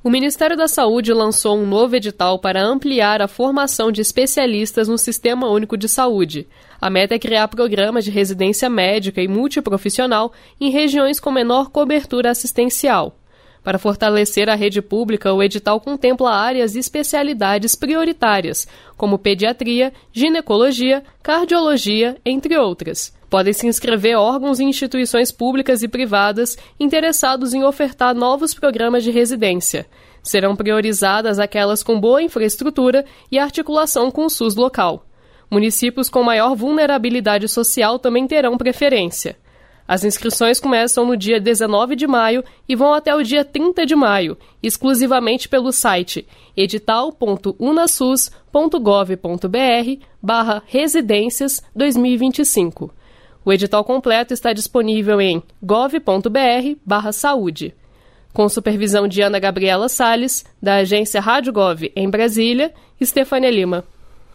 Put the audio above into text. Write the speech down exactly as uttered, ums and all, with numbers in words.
O Ministério da Saúde lançou um novo edital para ampliar a formação de especialistas no Sistema Único de Saúde. A meta é criar programas de residência médica e multiprofissional em regiões com menor cobertura assistencial. Para fortalecer a rede pública, o edital contempla áreas e especialidades prioritárias, como pediatria, ginecologia, cardiologia, entre outras. Podem se inscrever órgãos e instituições públicas e privadas interessados em ofertar novos programas de residência. Serão priorizadas aquelas com boa infraestrutura e articulação com o SUS local. Municípios com maior vulnerabilidade social também terão preferência. As inscrições começam no dia dezenove de maio e vão até o dia trinta de maio, exclusivamente pelo site edital ponto unasus ponto gov ponto br barra residências dois mil e vinte e cinco. O edital completo está disponível em gov ponto br barra saúde. Com supervisão de Ana Gabriela Salles, da agência Rádio Gov em Brasília, Estefânia Lima.